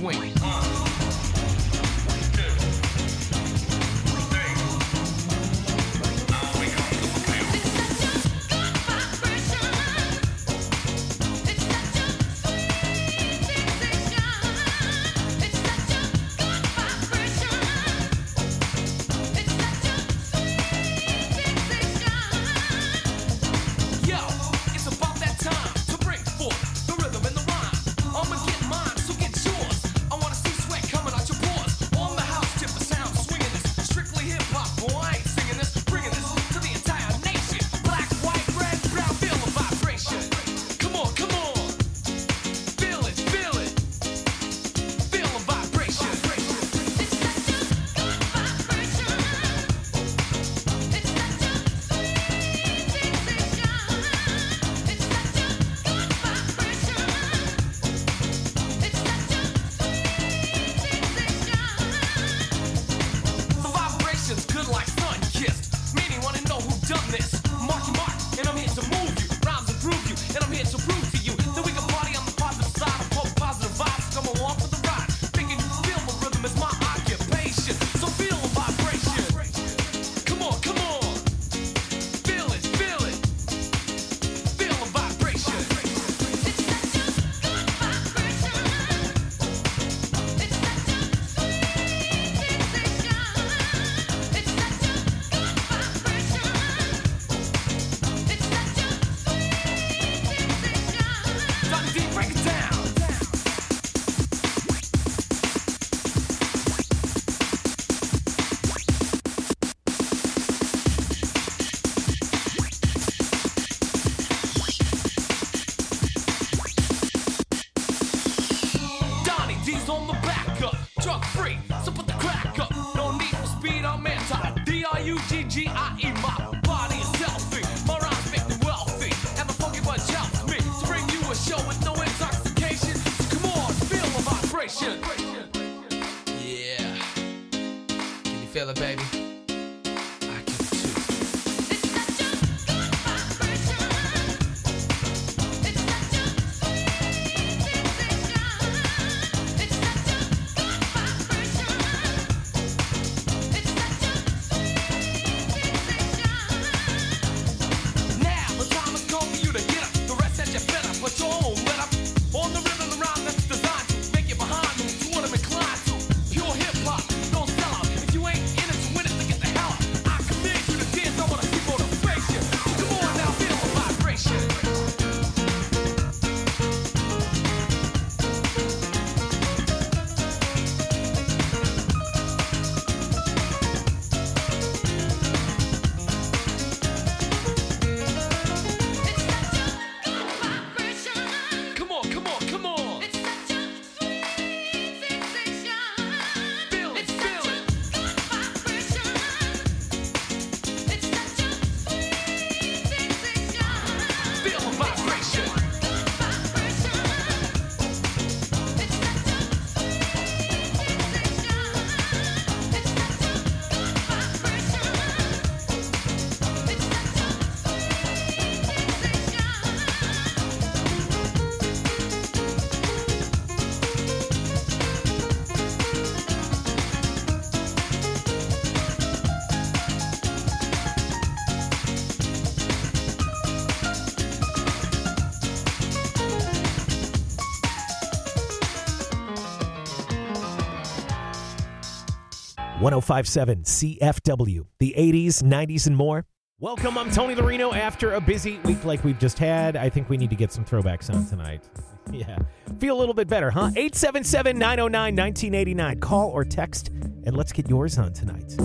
swing. D-R-U-G-G-I-E, my body is healthy, my rhymes make me wealthy, and the funky bunch helps me to bring you a show with no intoxication. So come on, feel the vibration. Yeah, can you feel it, baby? I can too. It's such a good vibration. It's such a sweet sensation. It's such a good vibration. It's such a now the time has come for you to get up. The rest that you fed up, but your own let up. On the rhythm around that's designed to make you behind moves. You want to incline to pure hip hop, no sellout. If you ain't in it to win it, then get the hell out. I command you to dance. I want to see motivation. So come on now, feel the vibration. Come on, come on, come on. It's such a sweet sensation. Feel it, feel it. Good vibration. It's such a sweet sensation. Feel the vibration. Good vibration. It's such a sweet sensation. It's such a good vibration. It's such a .1057 CFW, the 80s, 90s, and more. Welcome, I'm Tony Larino. After a busy week like we've just had, I think we need to get some throwbacks on tonight. Yeah. Feel a little bit better, huh? 877-909-1989. Call or text, and let's get yours on tonight.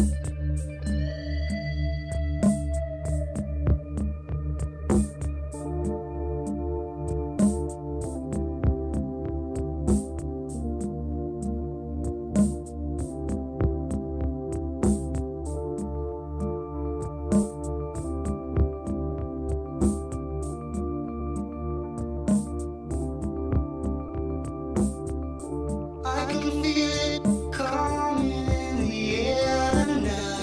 I can feel it coming in the air tonight.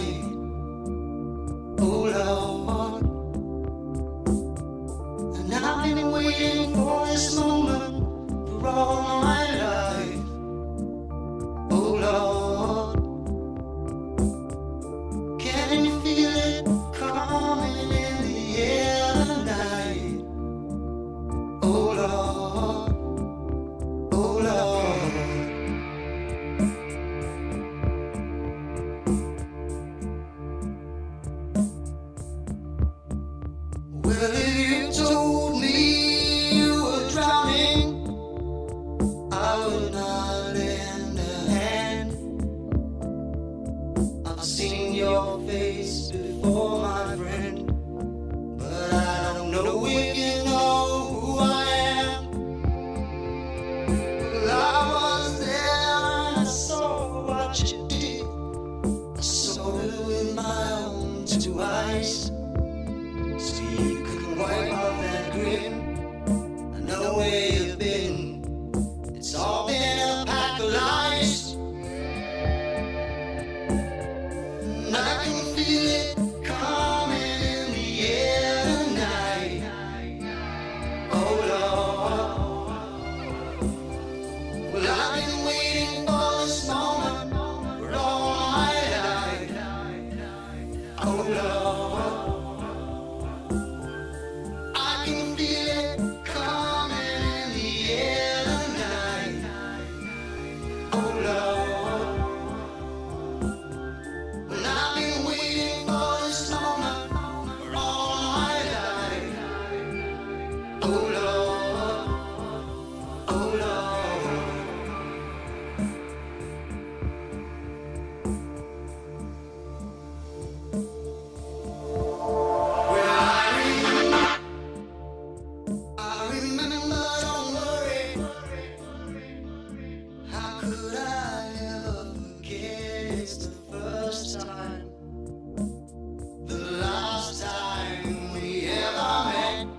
could I ever forget? It's the first time, the last time we ever met.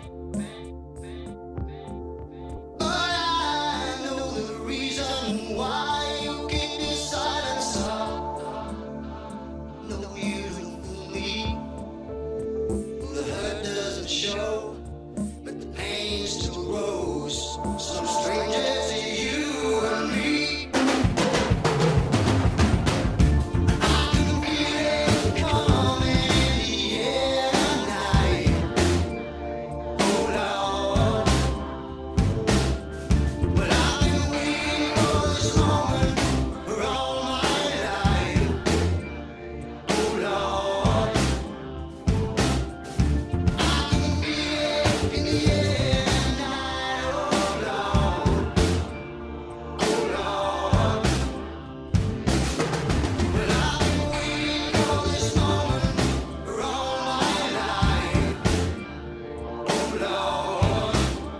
But I know the reason why you keep your silence up. No, you don't fool me. The hurt doesn't show, but the pain still grows. Some stranger to you and me. I can feel it coming in the air tonight. Oh Lord, but I've been waiting for this moment for all my life. Oh Lord, I can feel it in the air tonight. Oh Lord, oh Lord, but I've been waiting for this moment for all my life. Oh Lord,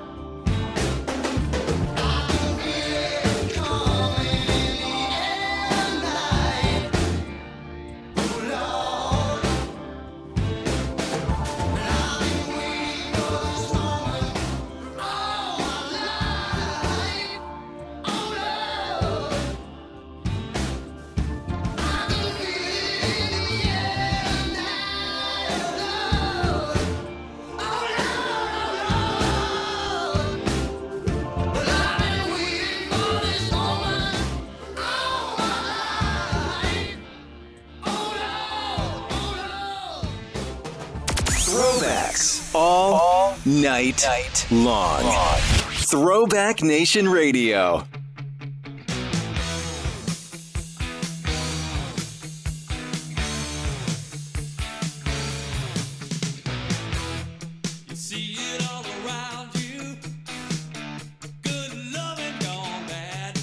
I can feel it coming in the air tonight. Oh Lord, but I've been waiting for this moment for all my life. Oh Lord, I can feel it in the air tonight. Oh Lord, but I've been waiting for this moment for all my life. Oh Lord. Throwbacks all night long. Throwback Nation Radio. You see it all around you. Good loving gone bad.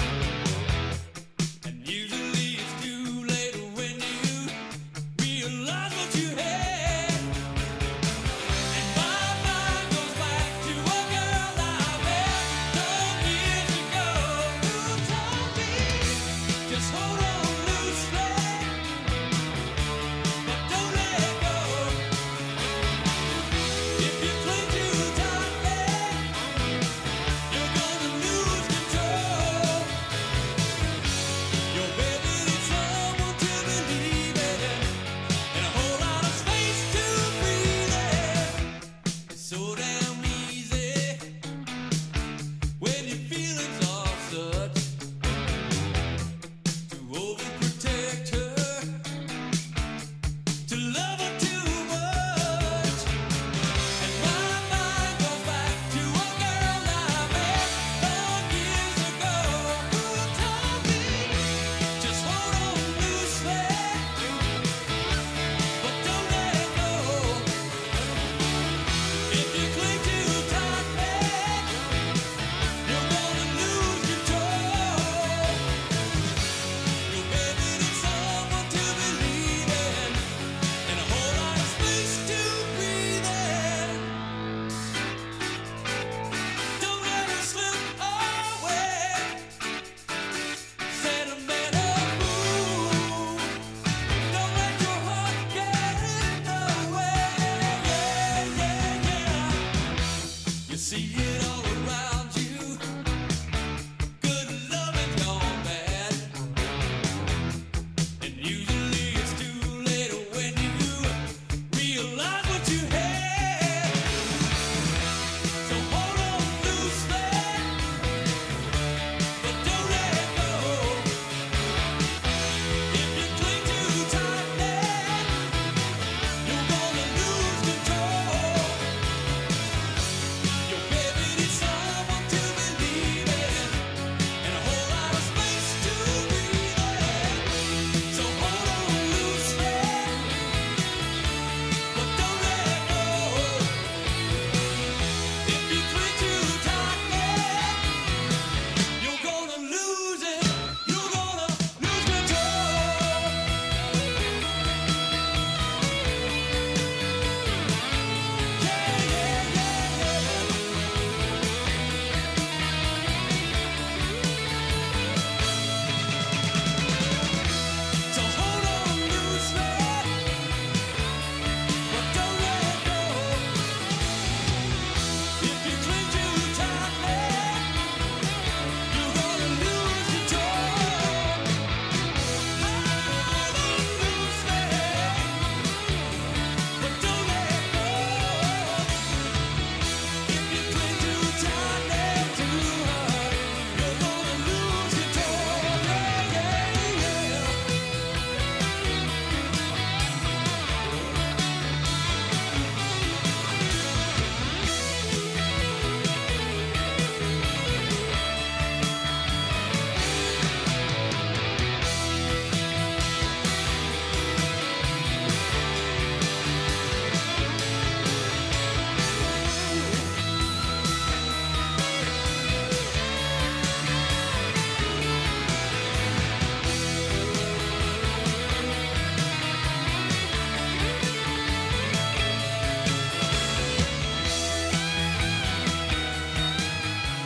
And usually it's too late when you realize what you had. And my mind goes back to a girl I met 12 years ago.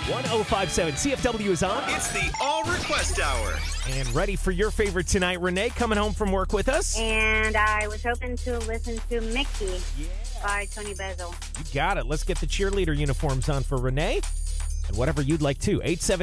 1057 CFW is on. It's the All Request Hour. And ready for your favorite tonight. Renee coming home from work with us. And I was hoping to listen to Mickey by Tony Bezel. You got it. Let's get the cheerleader uniforms on for Renee. And whatever you'd like to.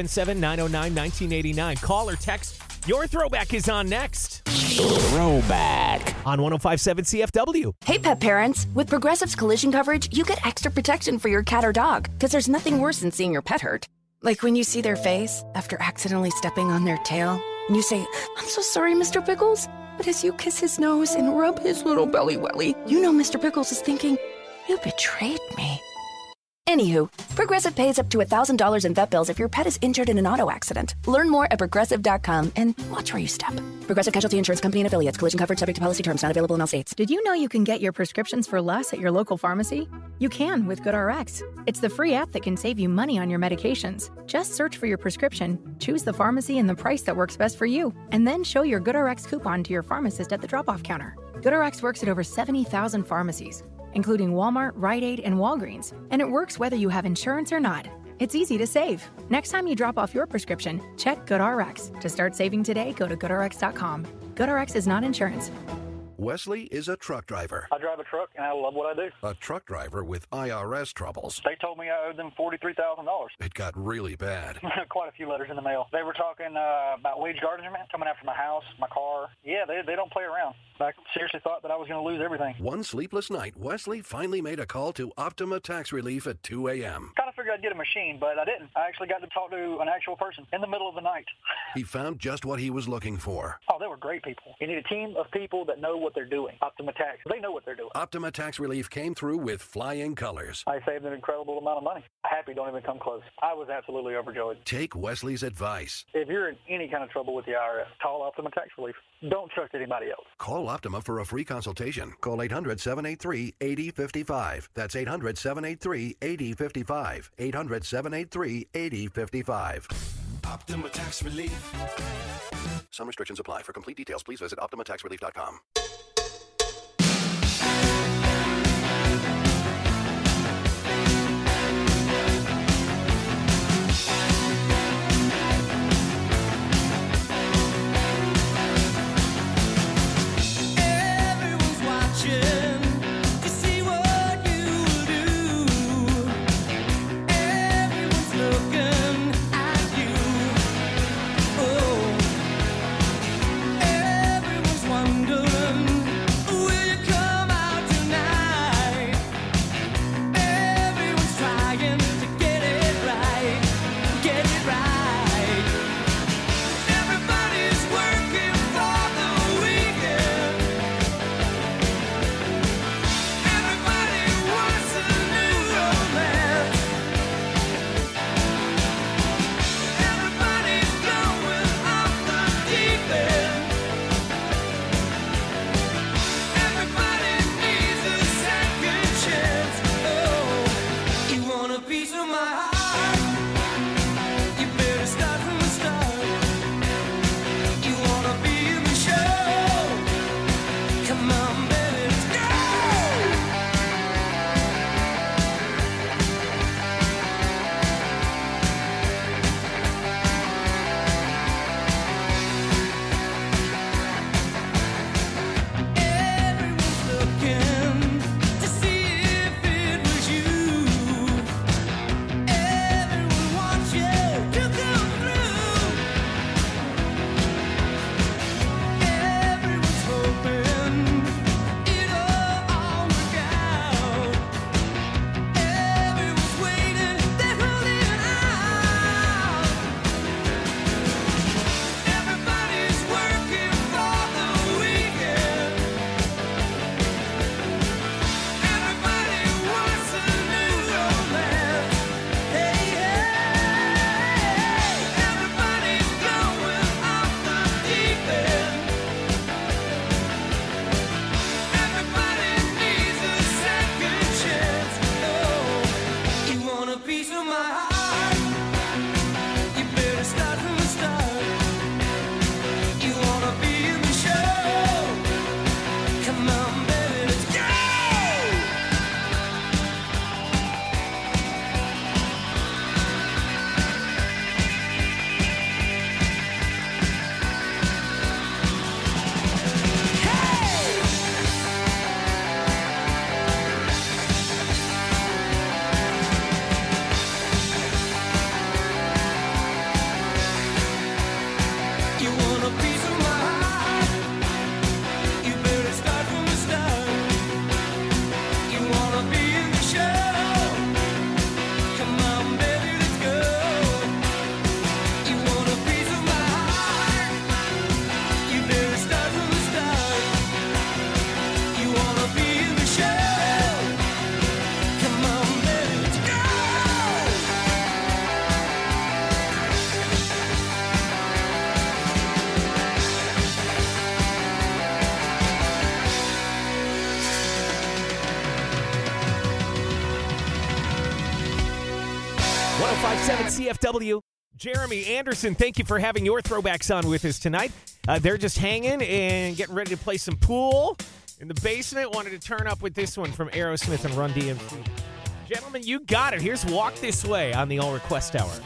877-909-1989. Call or text. Your throwback is on next. Throwback. On 1057 CFW. Hey, pet parents. With Progressive's collision coverage, you get extra protection for your cat or dog. Because there's nothing worse than seeing your pet hurt. Like when you see their face after accidentally stepping on their tail. And you say, "I'm so sorry, Mr. Pickles." But as you kiss his nose and rub his little belly welly, you know Mr. Pickles is thinking, "You betrayed me." Anywho, Progressive pays up to $1,000 in vet bills if your pet is injured in an auto accident. Learn more at Progressive.com and watch where you step. Progressive Casualty Insurance Company and Affiliates. Collision coverage subject to policy terms. Not available in all states. Did you know you can get your prescriptions for less at your local pharmacy? You can with GoodRx. It's the free app that can save you money on your medications. Just search for your prescription, choose the pharmacy and the price that works best for you, and then show your GoodRx coupon to your pharmacist at the drop-off counter. GoodRx works at over 70,000 pharmacies, including Walmart, Rite Aid, and Walgreens. And it works whether you have insurance or not. It's easy to save. Next time you drop off your prescription, check GoodRx. To start saving today, go to GoodRx.com. GoodRx is not insurance. Wesley is a truck driver. I drive a truck, and I love what I do. A truck driver with IRS troubles. They told me I owed them $43,000. It got really bad. Quite a few letters in the mail. They were talking about wage garnishment coming after my house, my car. Yeah, they don't play around. I seriously thought that I was going to lose everything. One sleepless night, Wesley finally made a call to Optima Tax Relief at 2 a.m. Kind of figured I'd get a machine, but I didn't. I actually got to talk to an actual person in the middle of the night. He found just what he was looking for. Oh, they were great people. You need a team of people that know what they're doing. Optima Tax, they know what they're doing. Optima Tax Relief came through with flying colors. I saved an incredible amount of money. Happy don't even come close. I was absolutely overjoyed. Take Wesley's advice. If you're in any kind of trouble with the IRS, call Optima Tax Relief. Don't trust anybody else. Call Optima for a free consultation. Call 800-783-8055. That's 800-783-8055. 800-783-8055. Optima Tax Relief. Some restrictions apply. For complete details, please visit OptimaTaxRelief.com. Everyone's watching to see what you do. Everyone's looking at you. Oh, everyone's wondering 98.7 CFW. Jeremy Anderson, thank you for having your throwbacks on with us tonight. They're just hanging and getting ready to play some pool in the basement. Wanted to turn up with this one from Aerosmith and Run DMC. Gentlemen, you got it. Here's Walk This Way on the All Request Hour.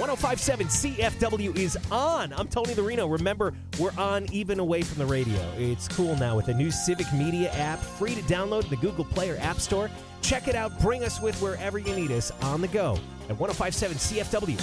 1057 CFW is on. I'm Tony the Reno. Remember, we're on even away from the radio. It's cool now with the new Civic Media app, free to download in the Google Play or App Store. Check it out. Bring us with wherever you need us on the go at 1057 CFW.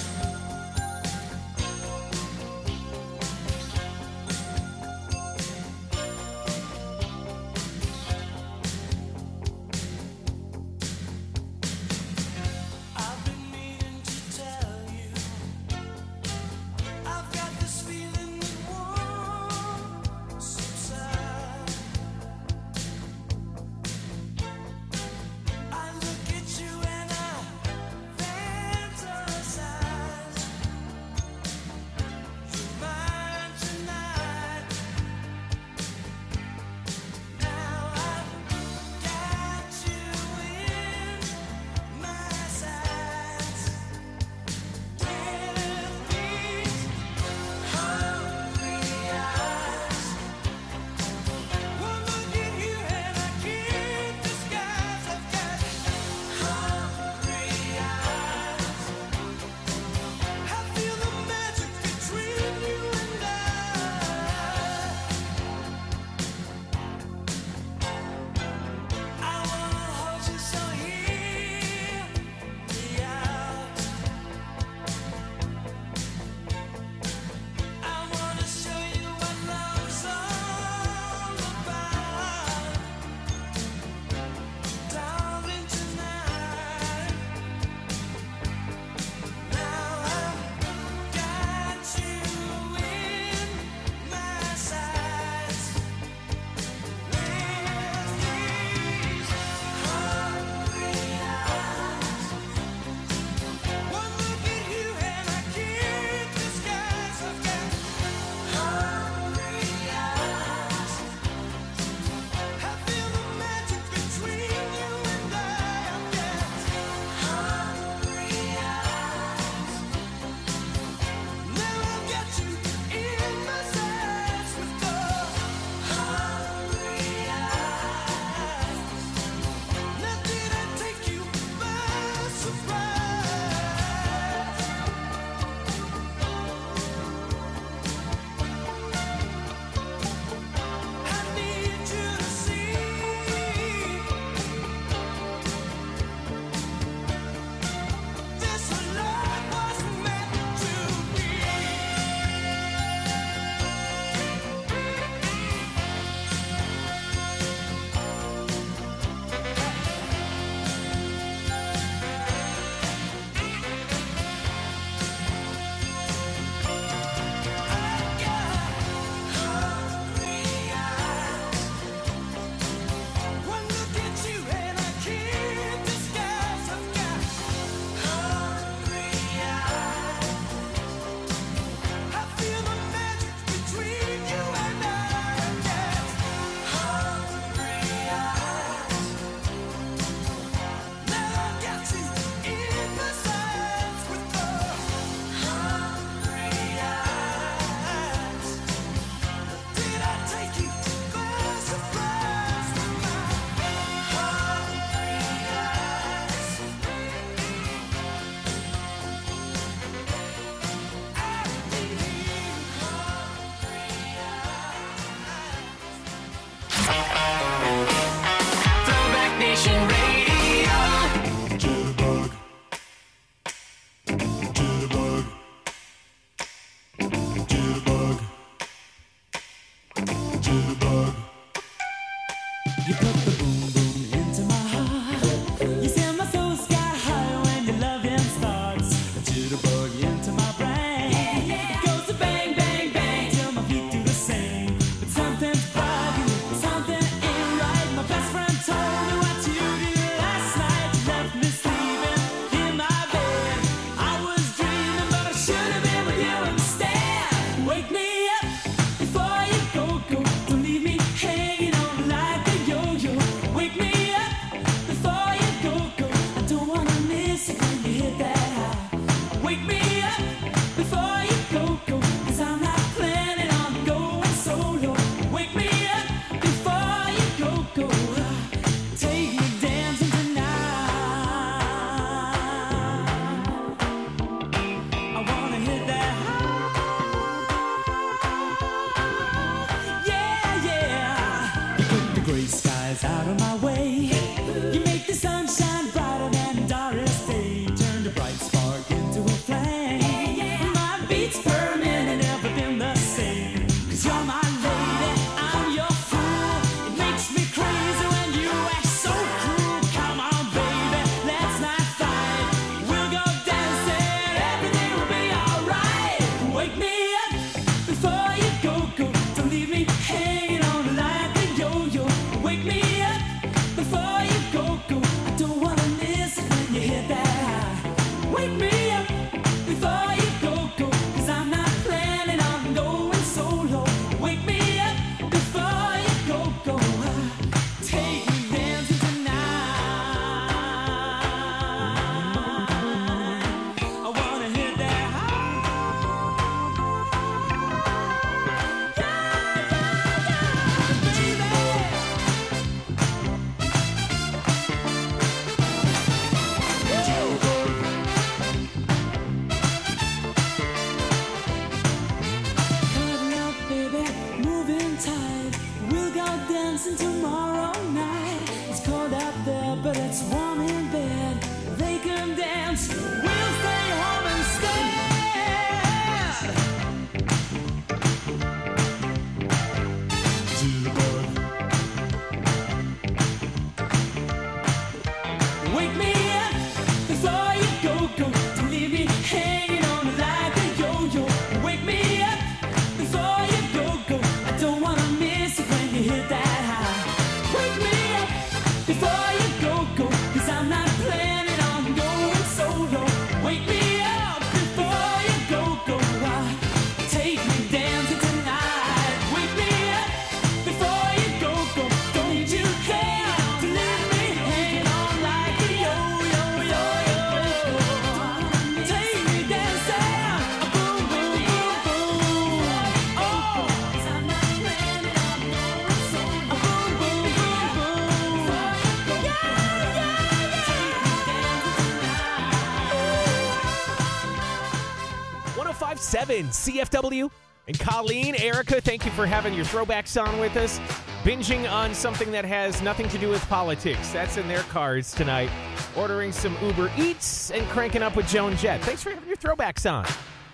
7, CFW. And Colleen, Erica, thank you for having your throwbacks on with us. Binging on something that has nothing to do with politics. That's in their cards tonight. Ordering some Uber Eats and cranking up with Joan Jett. Thanks for having your throwbacks on.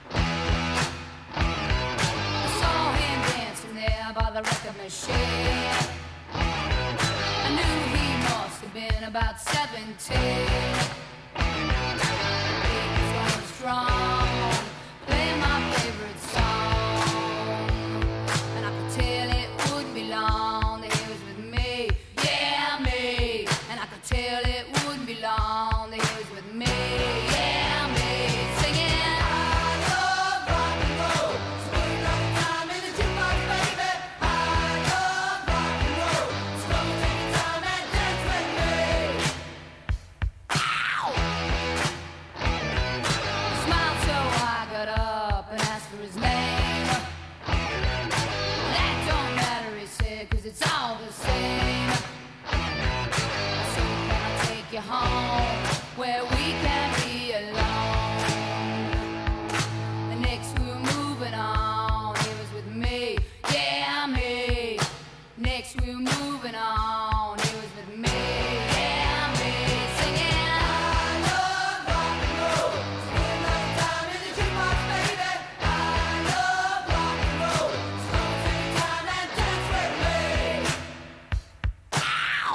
I saw him dancing there by the record machine. I knew he must have been about 17. He was going strong, playing my favorite song. And I could tell it wouldn't be long that he was with me, yeah, me. And I could tell it wouldn't be long that he was with me, yeah, me. Singing, I love rock and roll, so put another time in the jukebox, baby. I love rock and roll, so come and take your time and dance with me. Ow! He smiled so I got up and asked for his name. That don't matter, he said, 'cause it's all the same. So can I take you home where we can be alone? The next we were moving on, he was with me, yeah, me. Next we were moving on, he was with me, yeah, me. Singing, I love rock and roll, so put another time in the jukebox, baby. I love rock and roll, so come and take your time and dance with me. Ow!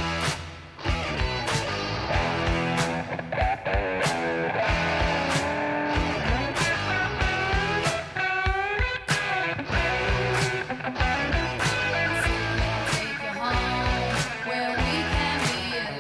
Take you home where we can be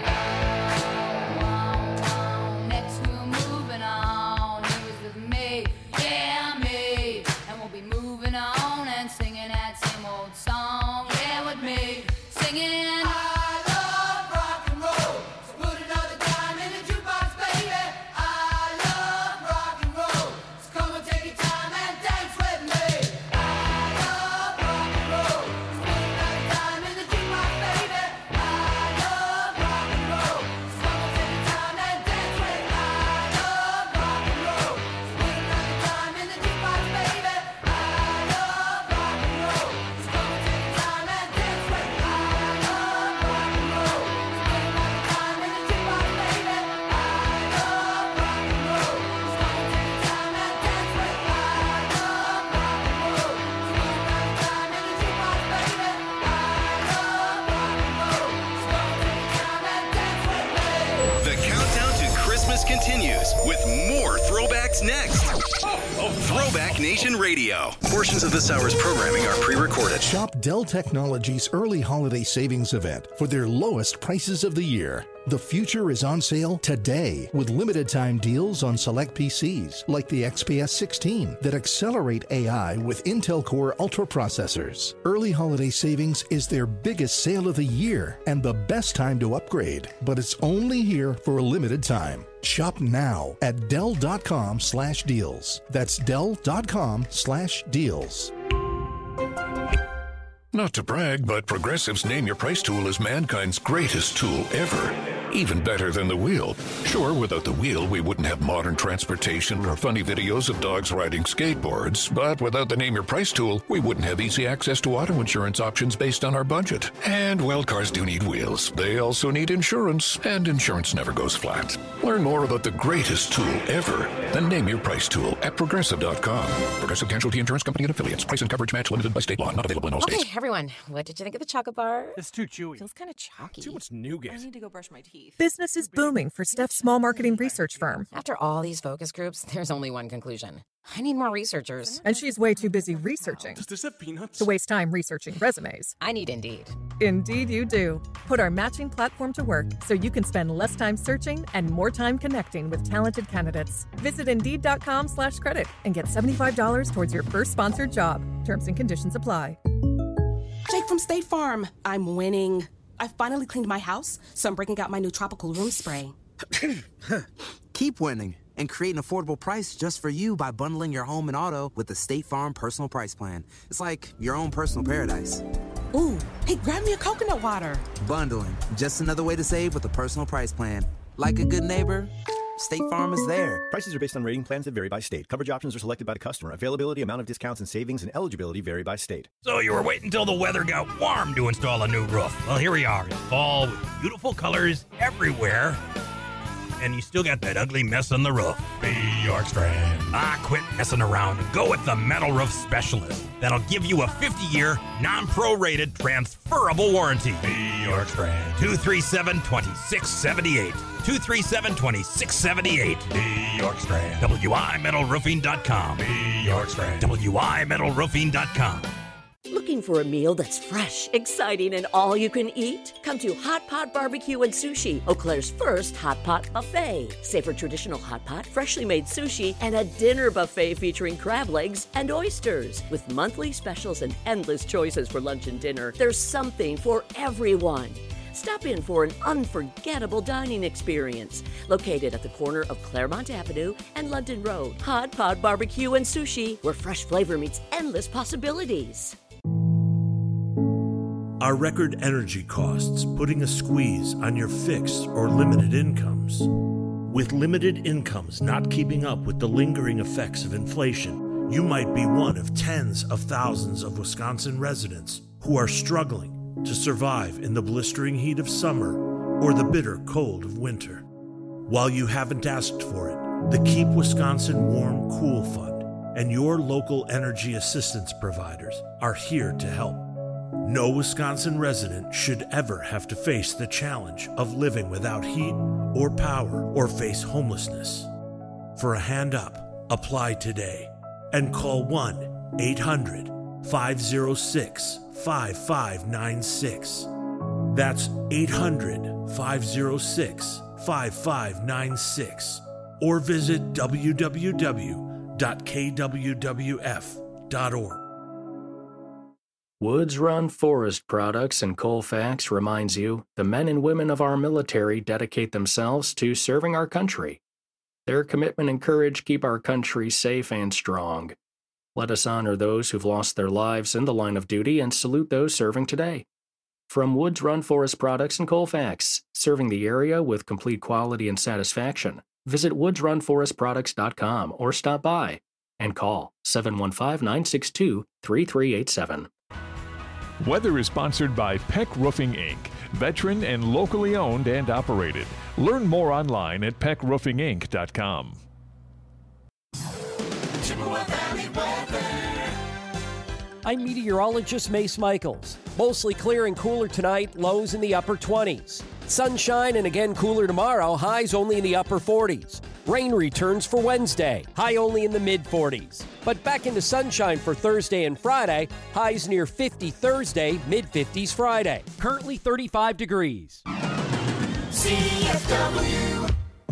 alone. Next we're moving on. He was with me, yeah, me. And we'll be moving on and singing that same old song, yeah, with me. Singing, I love rock and roll, so put another time in the jukebox, baby. I love rock and roll, so come and take your time and dance with me. I love rock and roll, so put another time in the jukebox, baby. I love rock and roll, so come and take your time and dance with me. I love rock and roll, so put another time in the jukebox, baby. I love rock and roll, so come and take your time and dance with me. I love rock and roll, so put another time in the jukebox, baby. I love rock and roll, so come and take your time and dance with me. I love rock and roll, so put another time in the jukebox, baby. I love rock and roll, so come and take your time and dance with me. The countdown to Christmas continues with more throwbacks next. Throwback Nation Radio. Portions of this hour's programming are pre-recorded. Shop Dell Technologies' early holiday savings event for their lowest prices of the year. The future is on sale today with limited time deals on select PCs like the XPS 16 that accelerate AI with Intel Core Ultra processors. Early holiday savings is their biggest sale of the year and the best time to upgrade, but it's only here for a limited time. Shop now at Dell.com/deals. That's Dell.com/deals. Not to brag, but Progressive's Name Your Price tool is mankind's greatest tool ever. Even better than the wheel. Sure, without the wheel, we wouldn't have modern transportation or funny videos of dogs riding skateboards. But without the Name Your Price tool, we wouldn't have easy access to auto insurance options based on our budget. And, well, cars do need wheels. They also need insurance, and insurance never goes flat. Learn more about the greatest tool ever, the Name Your Price tool at Progressive.com. Progressive Casualty Insurance Company and Affiliates. Price and coverage match limited by state law. Not available in all states. Okay, everyone, what did you think of the chocolate bar? It's too chewy. Feels kind of chalky. Too much nougat. I need to go brush my teeth. Business is booming for Steph's small marketing research firm. After all these focus groups, there's only one conclusion. I need more researchers. And she's way too busy researching. Does this have peanuts? To waste time researching resumes. I need Indeed. Indeed you do. Put our matching platform to work so you can spend less time searching and more time connecting with talented candidates. Visit Indeed.com/credit and get $75 towards your first sponsored job. Terms and conditions apply. Jake from State Farm. I'm winning. I finally cleaned my house, so I'm breaking out my new tropical room spray. Keep winning and create an affordable price just for you by bundling your home and auto with the State Farm Personal Price Plan. It's like your own personal paradise. Ooh, hey, grab me a coconut water. Bundling, just another way to save with a personal price plan. Like a good neighbor, State Farm is there. Prices are based on rating plans that vary by state. Coverage options are selected by the customer. Availability, amount of discounts and savings, and eligibility vary by state. So you were waiting until the weather got warm to install a new roof. Well, here we are in fall with beautiful colors everywhere. And you still got that ugly mess on the roof. Be York Strand. Quit messing around and go with the Metal Roof Specialist. That'll give you a 50-year, non-prorated, transferable warranty. Be York Strand. 237-2678. 237-2678. Be York Strand. WIMetalroofing.com. Be York Strand. WIMetalroofing.com. Looking for a meal that's fresh, exciting, and all you can eat? Come to Hot Pot Barbecue and Sushi, Eau Claire's first hot pot buffet. Savor traditional hot pot, freshly made sushi, and a dinner buffet featuring crab legs and oysters. With monthly specials and endless choices for lunch and dinner, there's something for everyone. Stop in for an unforgettable dining experience. Located at the corner of Claremont Avenue and London Road. Hot Pot Barbecue and Sushi, where fresh flavor meets endless possibilities. Are record energy costs putting a squeeze on your fixed or limited incomes? With limited incomes not keeping up with the lingering effects of inflation, you might be one of tens of thousands of Wisconsin residents who are struggling to survive in the blistering heat of summer or the bitter cold of winter. While you haven't asked for it, the Keep Wisconsin Warm Cool Fund and your local energy assistance providers are here to help. No Wisconsin resident should ever have to face the challenge of living without heat or power or face homelessness. For a hand up, apply today and call 1-800-506-5596. That's 800-506-5596. Or visit www.kwwf.org. Woods Run Forest Products and Colfax reminds you the men and women of our military dedicate themselves to serving our country. Their commitment and courage keep our country safe and strong. Let us honor those who've lost their lives in the line of duty and salute those serving today. From Woods Run Forest Products and Colfax, serving the area with complete quality and satisfaction, visit woodsrunforestproducts.com or stop by and call 715-962-3387. Weather is sponsored by Peck Roofing, Inc., veteran and locally owned and operated. Learn more online at peckroofinginc.com. I'm meteorologist Mace Michaels. Mostly clear and cooler tonight, lows in the upper 20s. Sunshine and again cooler tomorrow, highs only in the upper 40s. Rain returns for Wednesday, high only in the mid-40s. But back into sunshine for Thursday and Friday, highs near 50 Thursday, mid-50s Friday. Currently 35 degrees. CFW.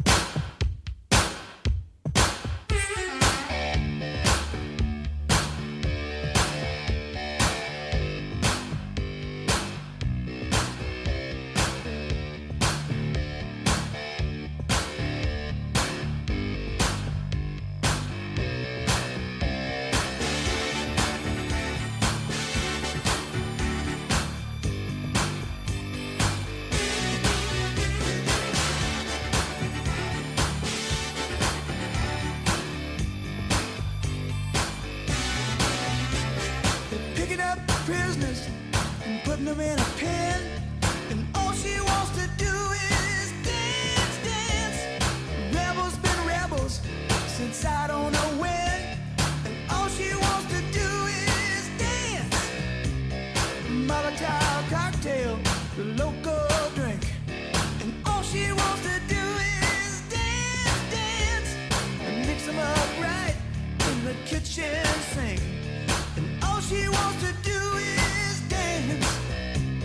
Prisoners and putting them in a pen, and all she wants to do is dance, dance. Rebels been rebels since I don't know when, and all she wants to do is dance. Molotov cocktail, the local drink, and all she wants to do is dance, dance, and mix them up right in the kitchen sink, and all she wants to do is dance,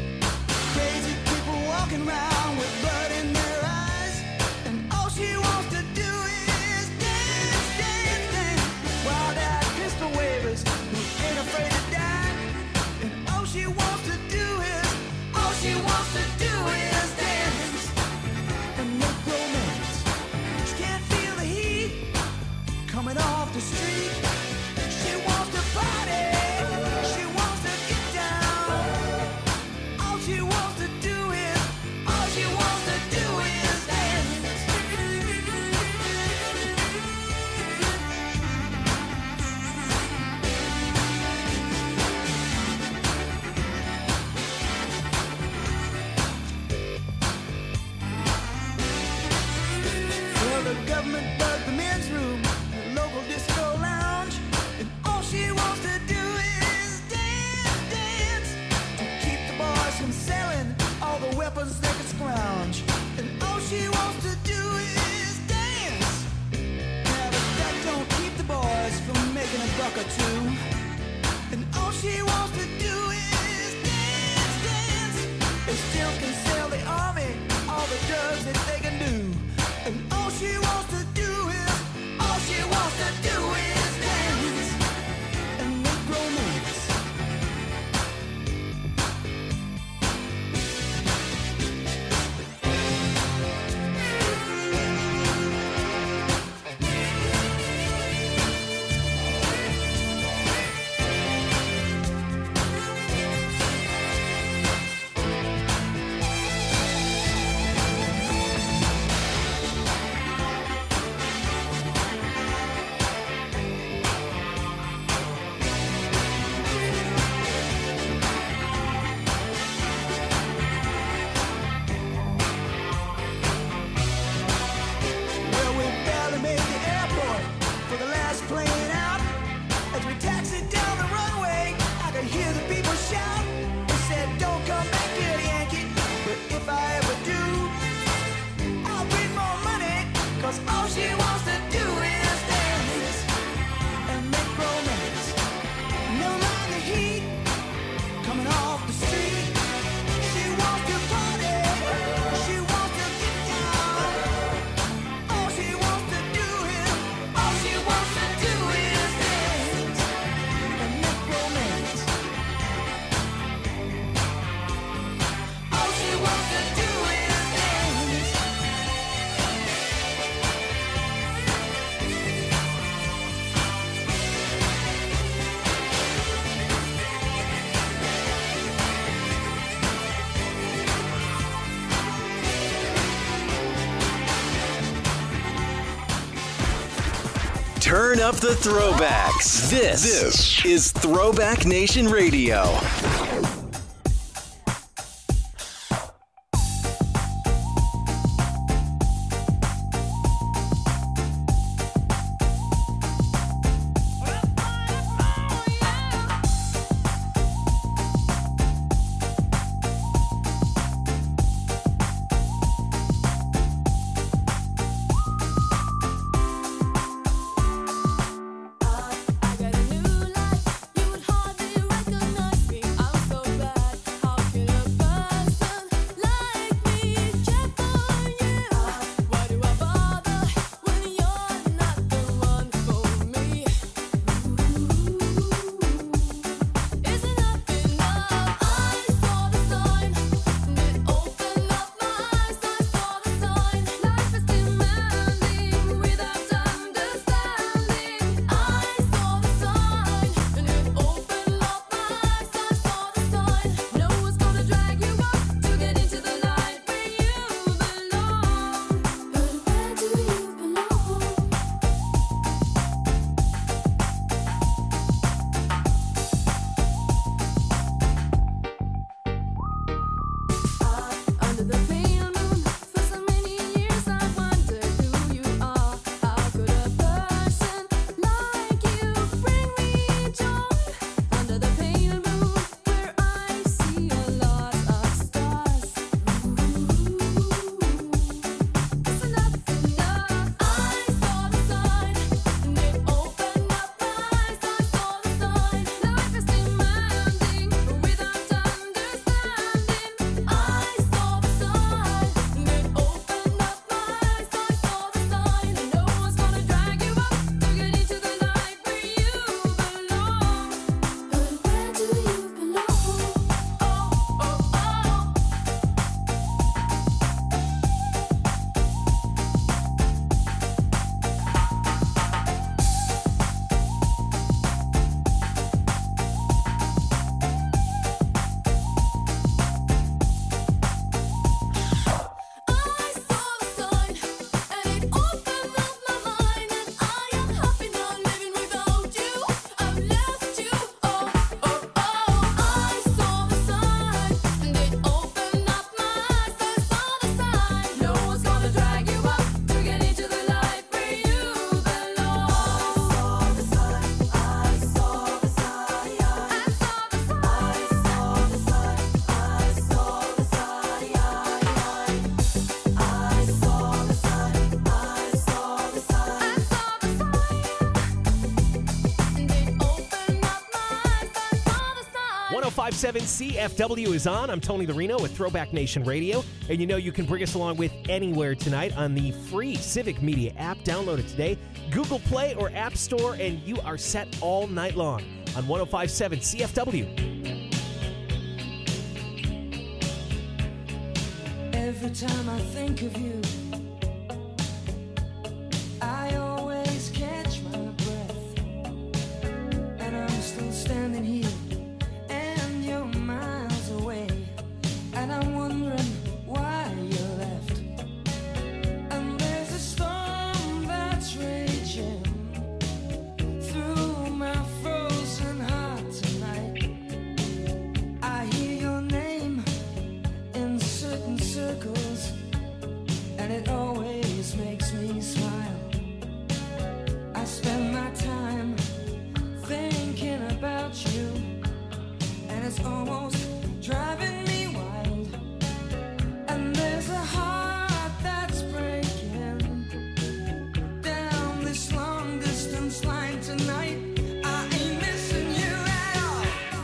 Turn up the throwbacks. This is Throwback Nation Radio. CFW is on. I'm Tony Larino with Throwback Nation Radio. And you know you can bring us along with anywhere tonight on the free Civic Media app. Download it today. Google Play or App Store, and you are set all night long on 105.7 CFW. Every time I think of you, I always catch my breath. And I'm still standing here. Miles away, and I'm wondering why you left. And there's a storm that's raging through my frozen heart tonight. I hear your name in certain circles, and it always makes me smile. I spend my time thinking about you, and it's almost driving me wild. And there's a heart that's breaking down this long distance line tonight. I ain't missing you at all.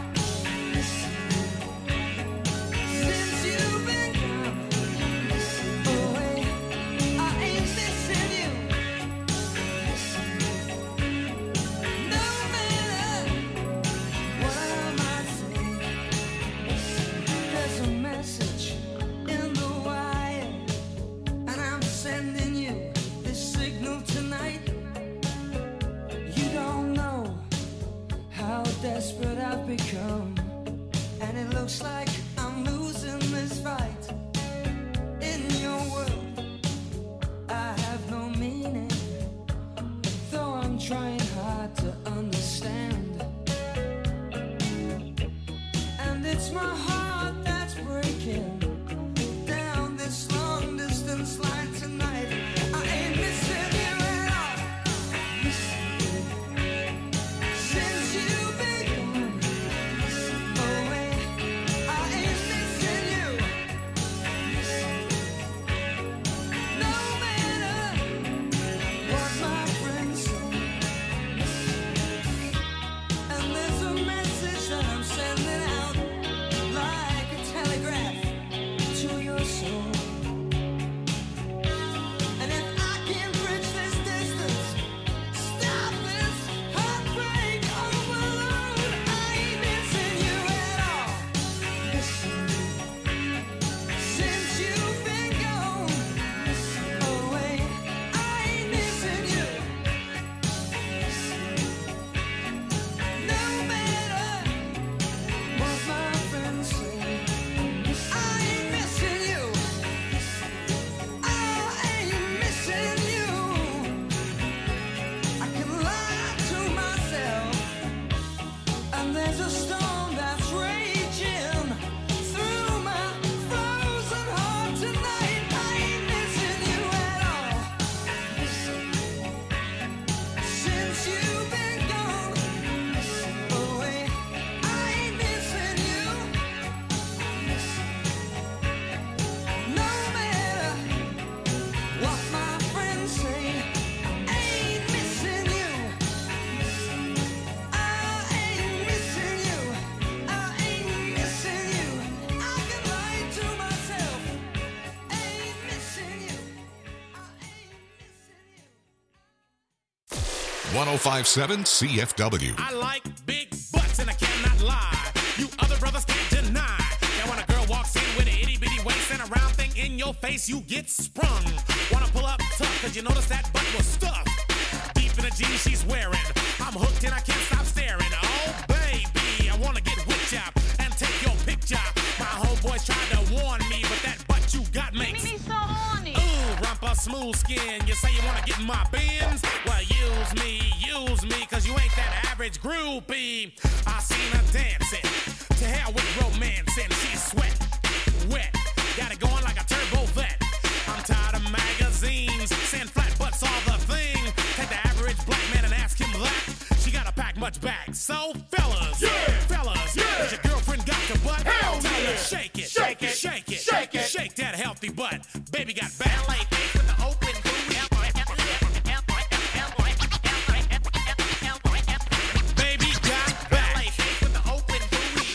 Since you've been gone away, I ain't missing you. No matter what I might say, there's a message in the wire, and I'm sending you this signal tonight. You don't know how desperate I've become, and it looks like I'm losing this fight. In your world, I have no meaning, though I'm trying hard to understand. And it's my heart that's breaking down this long distance line tonight. I ain't missing you at all. Missing you. Since you've been gone away, I ain't missing you. No matter what my friends say. And there's a message that I'm sending out like a telegraph to your soul. And if I can bridge this distance, stop this heartbreak overload, I ain't missing you at all. Missing you. Since you've been gone away, I ain't missing you. No matter what my friends say, I ain't missing you. I ain't missing you. I can lie to myself, and there's a storm that's raging through my frozen heart tonight. I ain't missing you at all. Since you've been gone away, I ain't missing you. No matter what my friends say, I ain't missing you. I ain't missing you. I ain't missing you. I can lie to myself. I ain't missing you. 1057 CFW. I like big butts and I cannot lie. You other brothers can't deny. Now when a girl walks in with an itty bitty waist and a round thing in your face, you get sprung. Wanna pull up tough cause you notice that butt was stuffed deep in the jeans she's wearing. I'm hooked and I can't stop staring. Oh baby, I wanna get whipped up and take your picture. My homeboys tried to warn me, but that butt you got makes me so horny. Ooh, rumpa smooth skin. You say you wanna get in my bins? Well, use me, cause you ain't that average groupie. I seen her dancing, to hell with romancing. She's sweat, wet, got it going like a turbo vet. I'm tired of magazines, saying flat butts all the thing. Take the average black man and ask him that. She gotta pack much back. So fellas, has your girlfriend got the butt? Hell tell her shake it, shake it, shake it, shake it, shake that healthy butt. Baby got back. LA face with the open booty. Baby got back. LA face with the open booty.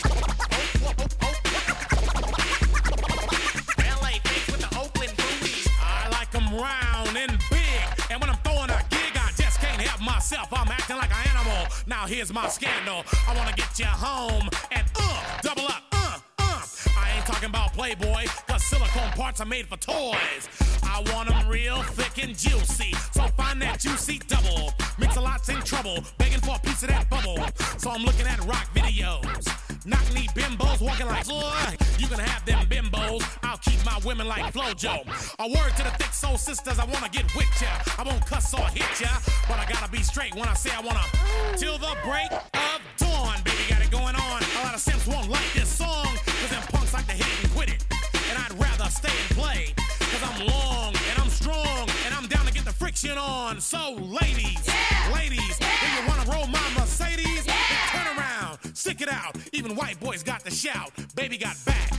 LA face with the open booty. I like 'em round and big, and when I'm throwing a gig, I just can't help myself. I'm acting like an animal. Now here's my scandal. I wanna get you home and double up. I ain't talking about Playboy, cause silicone parts are made for toys. I want them real thick and juicy, so find that juicy double. Mix-a-lot's in trouble, begging for a piece of that bubble. So I'm looking at rock videos. Knock-knee bimbos walking like, you can have them bimbos. I'll keep my women like Flojo. A word to the thick soul sisters, I wanna get with ya. I won't cuss or hit ya, but I gotta be straight when I say I wanna. Till the break of dawn, baby, got it going on. A lot of simps won't like this song, cause them punks like to hit and quit it. And I'd rather stay and play, cause I'm long and I'm strong and I'm down to get the friction on. So ladies, if you wanna roll my Mercedes, then turn around, stick it out. Even white boys got to shout, baby got back.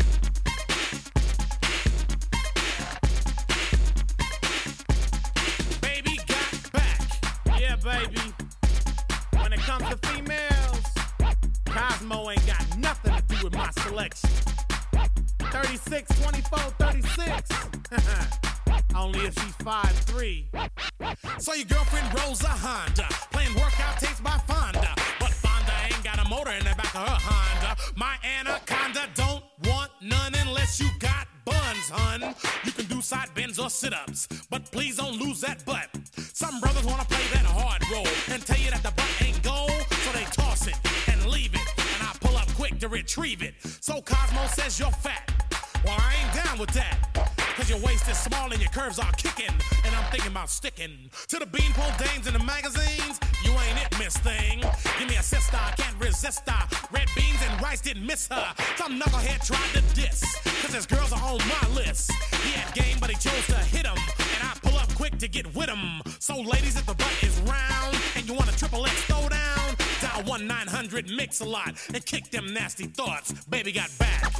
Baby got back. Yeah, baby. When it comes to females, Cosmo ain't got nothing to do with my selection. 36, 24, 36. Only if she's 5'3". So your girlfriend rolls a Honda, playing workout tapes by Fonda. But Fonda ain't got a motor in the back of her Honda. My Anaconda don't want none unless you got buns, hun. You can do side bends or sit-ups, but please don't lose that butt. Some brothers wanna play that hard role and tell you that the butt ain't gold, so they toss it and leave it, and I pull up quick to retrieve it. So Cosmo says you're fat. Well, I ain't down with that, Cause your waist is small and your curves are kicking. And I'm thinking about sticking to the beanpole dames in the magazines. You ain't it, miss thing. Give me a sister, I can't resist her. Red beans and rice didn't miss her. Some knucklehead tried to diss. Cause his girls are on my list. He had game, but he chose to hit him. And I pull up quick to get with him. So ladies, if the butt is round and you want a triple X throw down, dial 1-900-MIX-A-LOT and kick them nasty thoughts. Baby got back.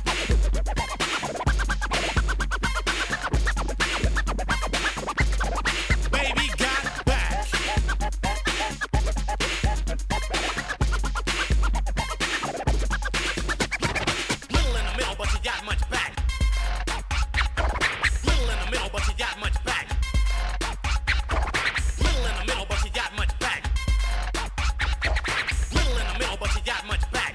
Baby got back. Little in the middle, but she got much back. Little in the middle, but she got much back. Little in the middle, but she got much back. Little in the middle, but she got much back.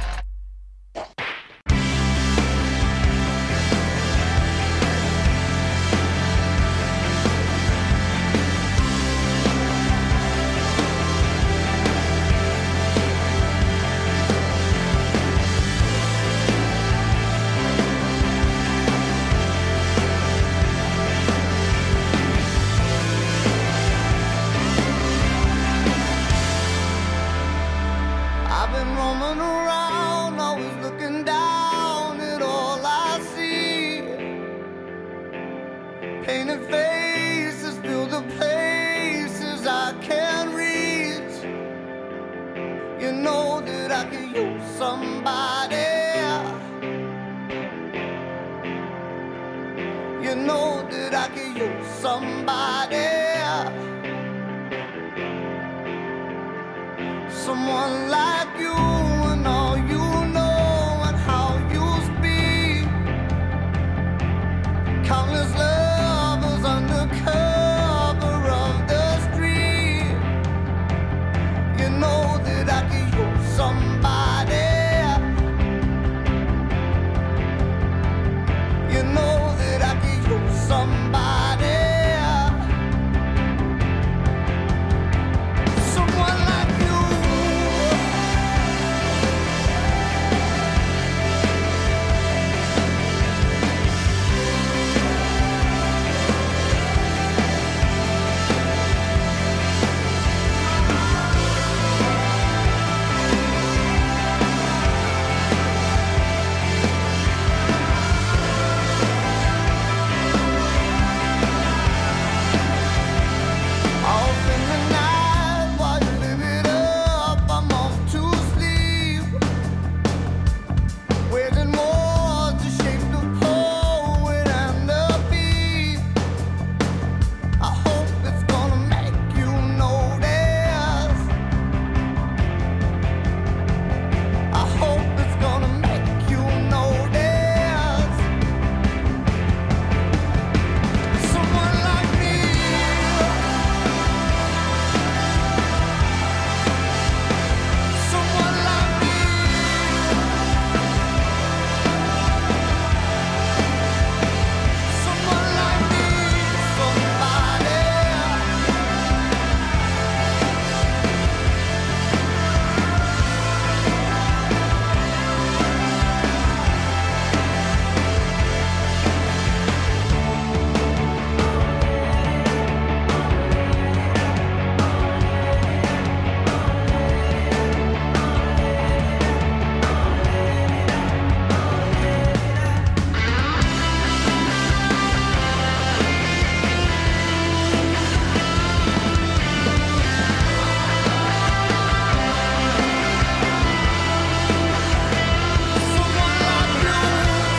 I've been roaming around, always looking down at all I see. Painted faces fill the places I can't reach. You know that I could use somebody. You know that I could use somebody. Someone like